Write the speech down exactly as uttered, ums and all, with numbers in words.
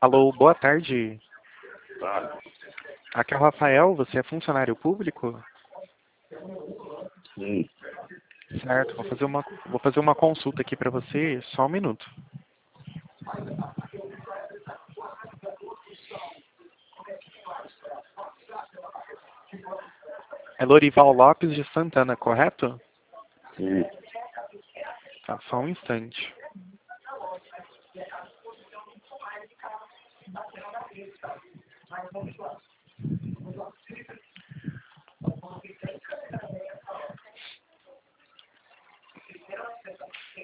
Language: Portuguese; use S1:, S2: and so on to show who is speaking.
S1: Alô, boa tarde.
S2: Tá.
S1: Aqui é o Rafael, você é funcionário público?
S2: Sim.
S1: Certo, vou fazer uma, vou fazer uma consulta aqui para você, só um minuto. É Lorival Lopes de Santana, correto?
S2: Sim.
S1: Tá, só um instante.